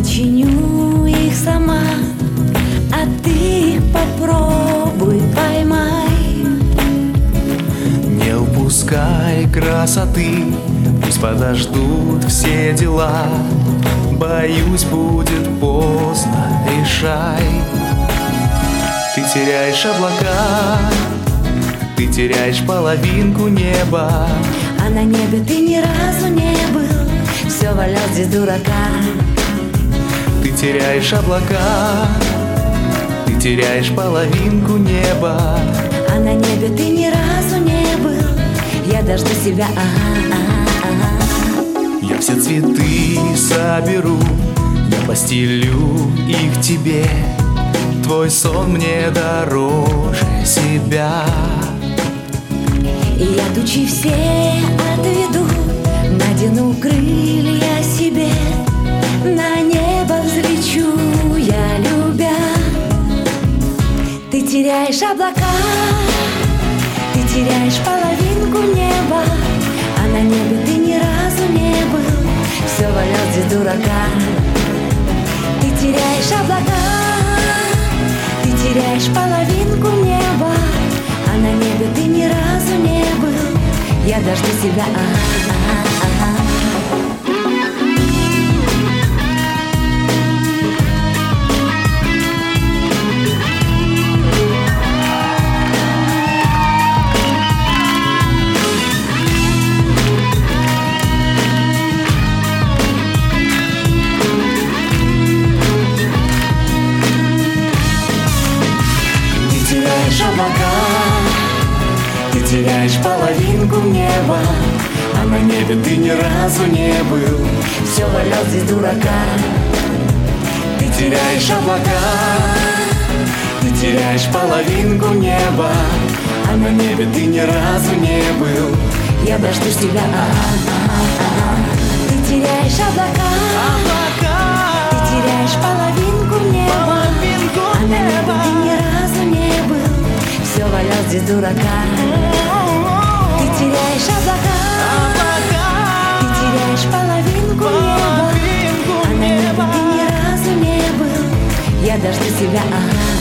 чиню их сама, а ты их попробуй поймай. Не упускай красоты, пусть подождут все дела. Боюсь, будет поздно, решай. Ты теряешь облака, ты теряешь половинку неба, а на небе ты ни разу не был, все валял здесь дурака. ты теряешь облака, ты теряешь половинку неба, а на небе ты ни разу не был, я дожду себя, Я все цветы соберу, я постелю их тебе. Твой сон мне дороже себя. И я тучи все отведу, надену крылья себе, на небо взлечу я, любя. Ты теряешь облака, ты теряешь половинку неба, а на небе ты ни разу не был, все валял здесь дурака. Ты теряешь облака, ты теряешь половинку неба, а на небе ты ни разу не был, я дожду себя, Облака, ты теряешь половинку неба, а на небе ты ни разу не был, все валял здесь дурака. Ты теряешь облака, ты теряешь половинку неба, а на небе ты ни разу не был, я дожду тебя, Ты теряешь облака, ты теряешь половинку неба, а на небе ты ни разу не был, все валял здесь дурака. Ты теряешь облака, ты теряешь половинку неба, а на небе ты ни разу не был, я дожду тебя,